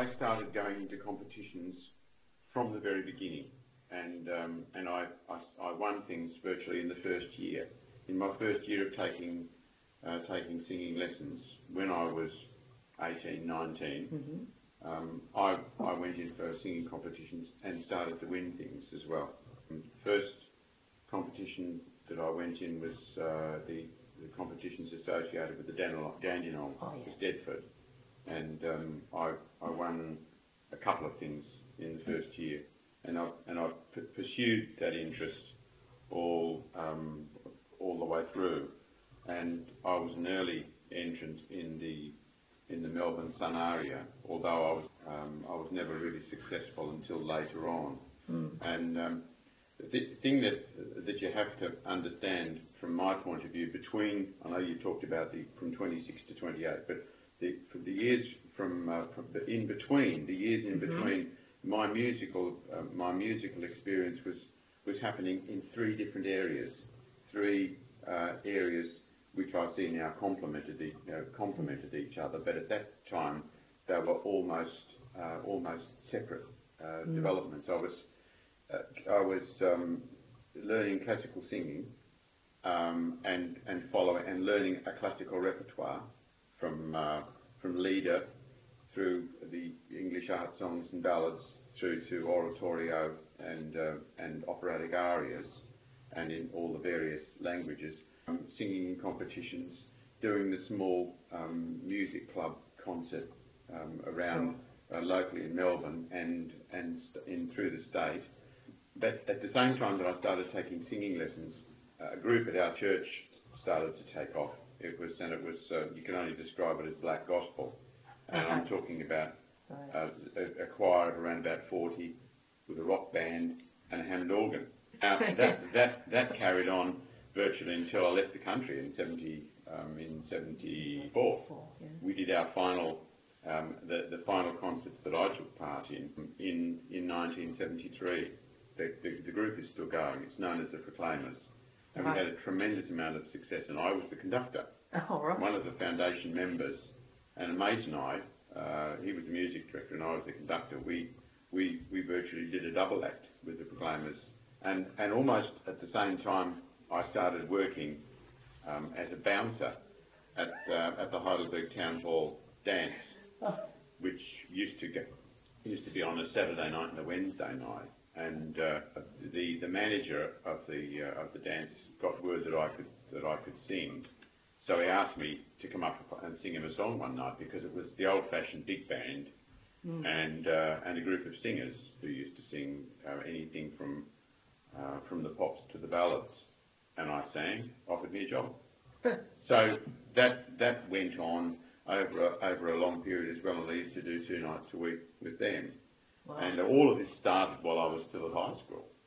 I started going into competitions from the very beginning, and I won things virtually in the first year. In my first year of taking singing lessons, when I was 18, 19, I went in for singing competitions and started to win things as well. The first competition that I went in was the competitions associated with the Dandenong, was Deadford, and I won a couple of things in the first year, and I pursued that interest all the way through, and I was an early entrant in the Melbourne Sun Aria, although I was never really successful until later on. And the thing that you have to understand from my point of view, I know you talked about from 26 to 28, but the years in between, my musical experience was happening in three different areas, which I see now complemented each other, but at that time they were almost separate developments. I was learning classical singing and learning a classical repertoire from Lieder through the English art songs and ballads through to oratorio and operatic arias, and in all the various languages. Singing in competitions, doing the small music club concert around locally in Melbourne and through the state. But at the same time that I started taking singing lessons, a group at our church started to take off. It was you can only describe it as black gospel, and I'm talking about a choir of around about 40 with a rock band and a Hammond organ. Now that carried on virtually until I left the country in 74. We did our final, the final concerts that I took part in 1973. The group is still going. It's known as the Proclaimers, and we had a tremendous amount of success. And I was the conductor, one of the foundation members, and a mate and I, he was the music director and I was the conductor. We virtually did a double act with the Proclaimers, and almost at the same time I started working as a bouncer at the Heidelberg Town Hall dance, which used to be on a Saturday night and a Wednesday night. And the manager of the dance got word that I could sing, so he asked me to come up and sing him a song one night, because it was the old-fashioned big band and a group of singers who used to sing anything from the pops to the ballads. And I sang, offered me a job. So that went on over a long period as well, and I used to do 2 nights a week with them. And all of this started while I was still at high school.